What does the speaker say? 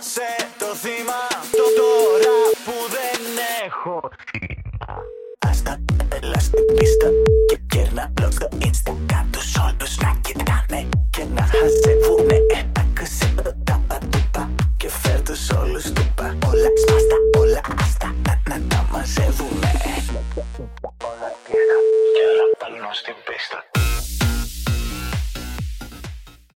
σε το θύμα το τώρα που δεν έχω. Άστα, έλα στην πίστα και κέρνα blog στο Insta. Κάν' τους όλους να κοιτάνε και να χαζεύουνε. Άκουσε το ταπατούπα και φέρ' τους όλους τούπα. Όλα σπάστα, όλα άστα, να τα μαζεύουνε.